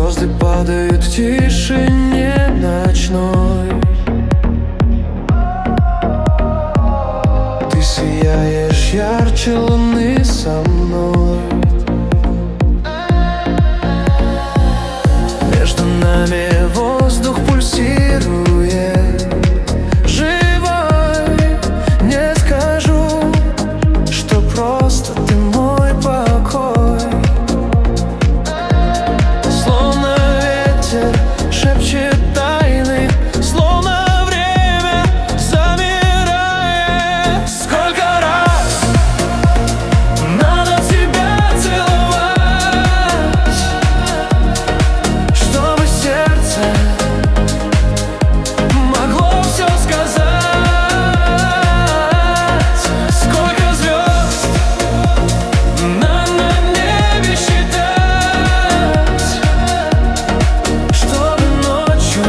Звезды падают в тишине ночной. Ты сияешь ярче луны со мной. Между нами воздух пульсирует, живой. Не скажу, что просто ты мой покой. Словно ветер шепчет тайны, словно время замирает. Сколько раз надо тебя целовать, чтобы сердце могло все сказать. Сколько звезд нам на небе считать, чтобы ночью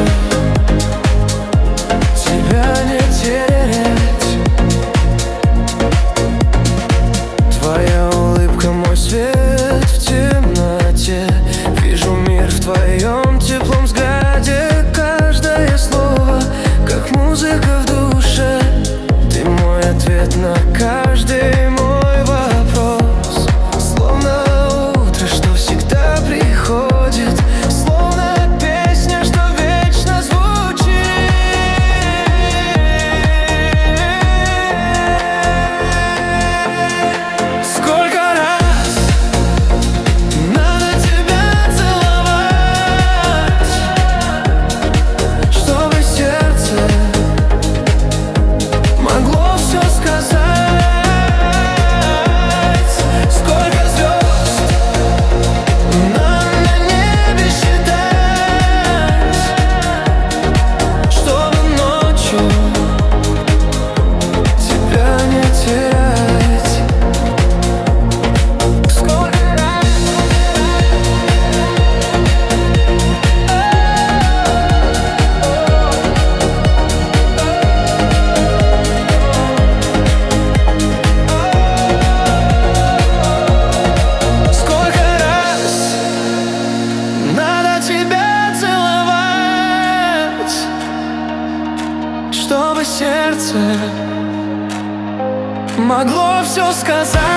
тебя не терять. Твоя улыбка мой свет в темноте. Вижу мир в твоем теплом взгляде. Каждое слово, как музыка в душе. Ты мой ответ на каждый мой вопрос. Словно утро, что всегда приходит. Словно песня, что вечно звучит. Сколько раз надо тебя целовать, чтобы сердце могло все сказать. Сколько звезд нам на небе считать, чтобы ночью тебя не терять. Сколько раз надо тебя целовать, чтобы сердце могло все сказать.